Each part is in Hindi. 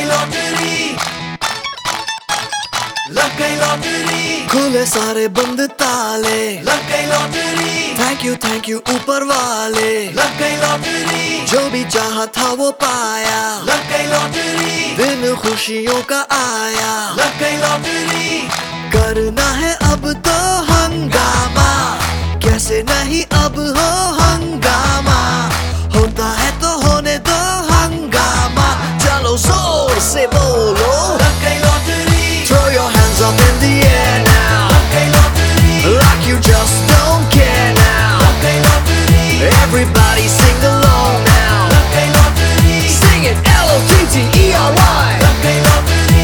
लॉटरी, लग गई लॉटरी, खुले सारे बंद ताले, लग गई लॉटरी, थैंक यू ऊपर वाले, लग गई लॉटरी, जो भी चाहा था वो पाया, लग गई लॉटरी, दिन खुशियों का आया, लग गई लॉटरी, करना है अब तो हंगामा, कैसे नहीं अब हो हंगामा, होता है तो होने दो हंगामा, चलो जोर से बोलो, लग गई lottery, throw your hands up in the air now, लग गई lottery, like you just don't care now, लग गई lottery, everybody sing along now, लग गई लॉटरी, sing it LOTTERY, लग गई लॉटरी,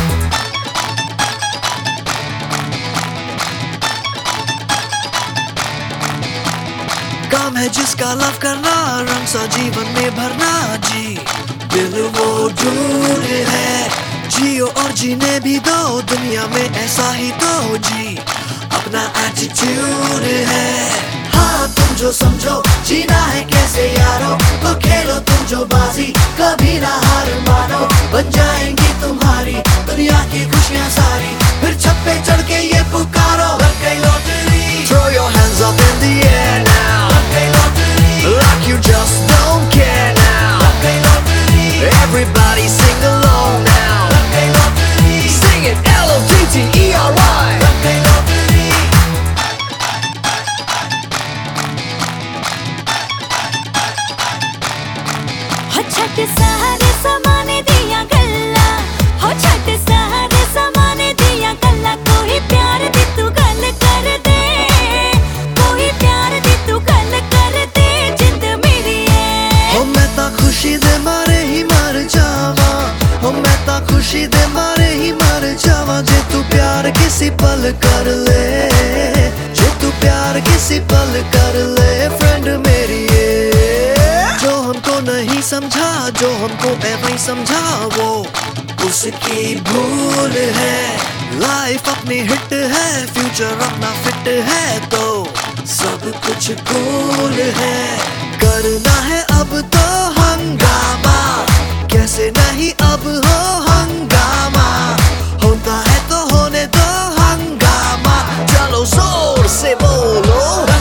काम है जिसका लव करना, रंग सा जीवन में भरना जी, दिल वो दूर है, जियो और जीने भी दो, दुनिया में ऐसा ही तो जी, अपना एटीट्यूड है, हाँ तुम जो समझो, जीना है कैसे यारो, तो खेलो तुम जो बाजी, कभी ना हार मानो, बन जाएंगी तुम्हारी दुनिया की खुशियाँ सारी, फिर छत पे चढ़ के ये पुकारो, लग गई lottery, throw your hands up in the air now, लग गई lottery, like you just don't care now, लग गई lottery, everybody sing along now, लग गई लॉटरी, sing it LOTTERY, लग गई लॉटरी, हो छठ सारे समाने दिया गल्ला, हो छठ सारे समाने दिया गल्ला, कोई प्यार दी तू गल कर दे, कोई प्यार दी तू गल कर दे, जिंद मेरी है, हो मैं ता खुशी दे मारे ही मर जावा, हो मैं ता खुशी दे मारे ही मर जावा, जे तू प्यार किसी पल कर ले, जे तू प्यार किसी पल कर ले, फ्रेंड मेरी ये, जो हमको नहीं समझा, जो हमको नहीं समझा वो उसकी भूल है, लाइफ अपनी हिट है, फ्यूचर अपना फिट है, तो सब कुछ कूल है, करना है अब तो हंगामा, कैसे नहीं अब हो हंगामा, होता है तो होने दो हंगामा, चलो जोर से बोलो,